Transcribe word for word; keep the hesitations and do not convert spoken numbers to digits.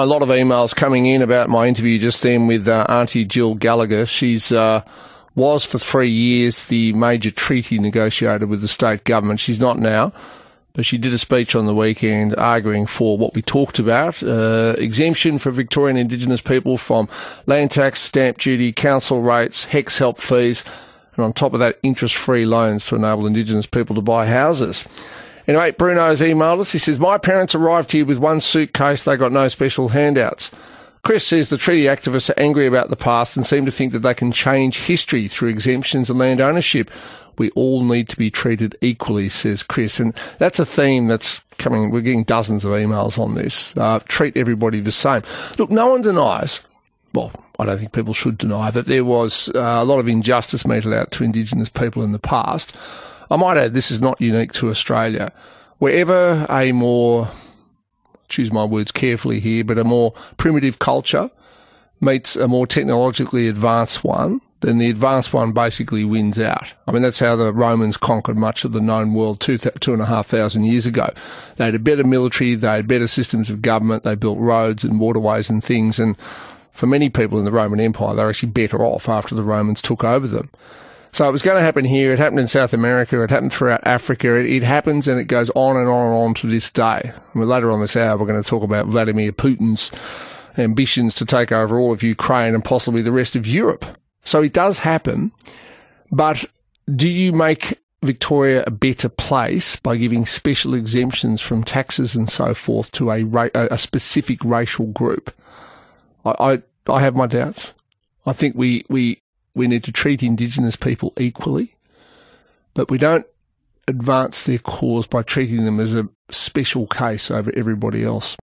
A lot of emails coming in about my interview just then with uh, Auntie Jill Gallagher. She's uh, was for three years the major treaty negotiator with the state government. She's not now, but she did a speech on the weekend arguing for what we talked about, uh, exemption for Victorian Indigenous people from land tax, stamp duty, council rates, HECS help fees, and on top of that, interest-free loans to enable Indigenous people to buy houses. Anyway, Bruno's emailed us. He says, my parents arrived here with one suitcase. They got no special handouts. Chris says the treaty activists are angry about the past and seem to think that they can change history through exemptions and land ownership. We all need to be treated equally, says Chris. And that's a theme that's coming. We're getting dozens of emails on this. Uh, treat everybody the same. Look, no one denies, well, I don't think people should deny that there was uh, a lot of injustice meted out to Indigenous people in the past. I might add, this is not unique to Australia. Wherever a more, choose my words carefully here, but a more primitive culture meets a more technologically advanced one, then the advanced one basically wins out. I mean, that's how the Romans conquered much of the known world two, two and a half thousand years ago. They had a better military, they had better systems of government, they built roads and waterways and things, and for many people in the Roman Empire, they were actually better off after the Romans took over them. So it was going to happen here. It happened in South America. It happened throughout Africa. It, it happens and it goes on and on and on to this day. I mean, later on this hour, we're going to talk about Vladimir Putin's ambitions to take over all of Ukraine and possibly the rest of Europe. So it does happen. But do you make Victoria a better place by giving special exemptions from taxes and so forth to a, ra- a specific racial group? I, I, I have my doubts. I think we... we We need to treat Indigenous people equally, but we don't advance their cause by treating them as a special case over everybody else.